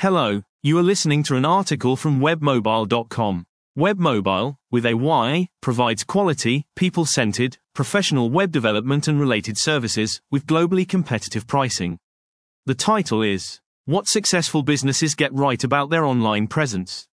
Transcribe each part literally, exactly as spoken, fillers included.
Hello, you are listening to an article from webmobile dot com. Webmobile, with a Y, provides quality, people-centered, professional web development and related services, with globally competitive pricing. The title is, What Successful Businesses Get Right About Their Online Presence.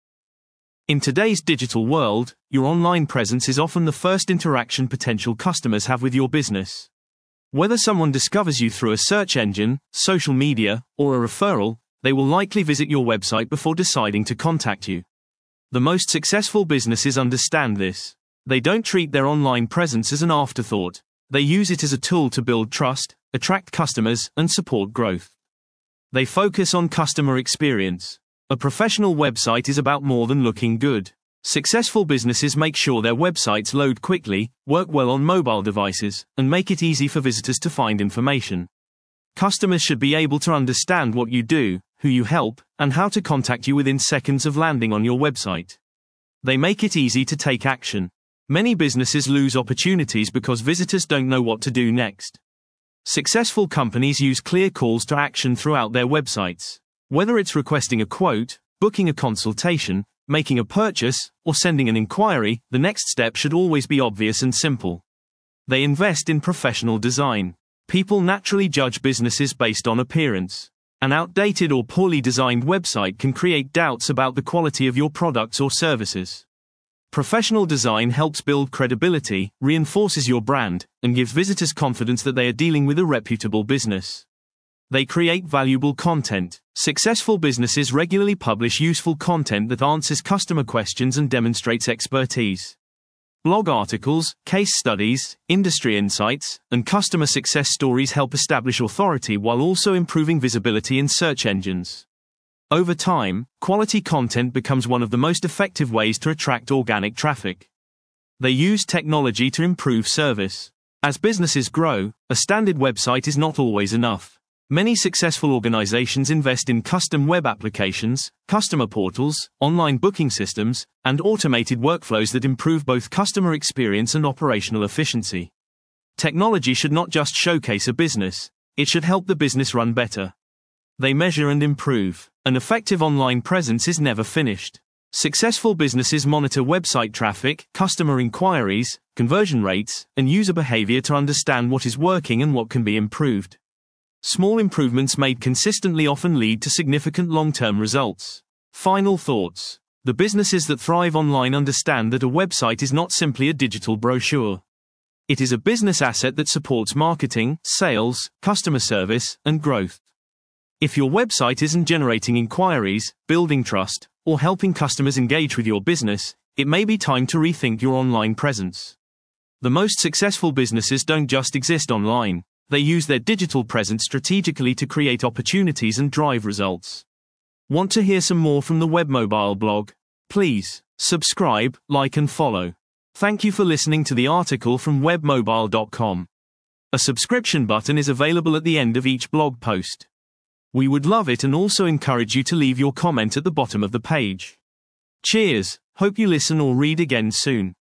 In today's digital world, your online presence is often the first interaction potential customers have with your business. Whether someone discovers you through a search engine, social media, or a referral, they will likely visit your website before deciding to contact you. The most successful businesses understand this. They don't treat their online presence as an afterthought. They use it as a tool to build trust, attract customers, and support growth. They focus on customer experience. A professional website is about more than looking good. Successful businesses make sure their websites load quickly, work well on mobile devices, and make it easy for visitors to find information. Customers should be able to understand what you do, who you help, and how to contact you within seconds of landing on your website. They make it easy to take action. Many businesses lose opportunities because visitors don't know what to do next. Successful companies use clear calls to action throughout their websites. Whether it's requesting a quote, booking a consultation, making a purchase, or sending an inquiry, the next step should always be obvious and simple. They invest in professional design. People naturally judge businesses based on appearance. An outdated or poorly designed website can create doubts about the quality of your products or services. Professional design helps build credibility, reinforces your brand, and gives visitors confidence that they are dealing with a reputable business. They create valuable content. Successful businesses regularly publish useful content that answers customer questions and demonstrates expertise. Blog articles, case studies, industry insights, and customer success stories help establish authority while also improving visibility in search engines. Over time, quality content becomes one of the most effective ways to attract organic traffic. They use technology to improve service. As businesses grow, a standard website is not always enough. Many successful organizations invest in custom web applications, customer portals, online booking systems, and automated workflows that improve both customer experience and operational efficiency. Technology should not just showcase a business, it should help the business run better. They measure and improve. An effective online presence is never finished. Successful businesses monitor website traffic, customer inquiries, conversion rates, and user behavior to understand what is working and what can be improved. Small improvements made consistently often lead to significant long-term results. Final thoughts. The businesses that thrive online understand that a website is not simply a digital brochure. It is a business asset that supports marketing, sales, customer service, and growth. If your website isn't generating inquiries, building trust, or helping customers engage with your business, it may be time to rethink your online presence. The most successful businesses don't just exist online. They use their digital presence strategically to create opportunities and drive results. Want to hear some more from the Webmobile blog? Please subscribe, like and follow. Thank you for listening to the article from webmobile dot com. A subscription button is available at the end of each blog post. We would love it and also encourage you to leave your comment at the bottom of the page. Cheers, hope you listen or read again soon.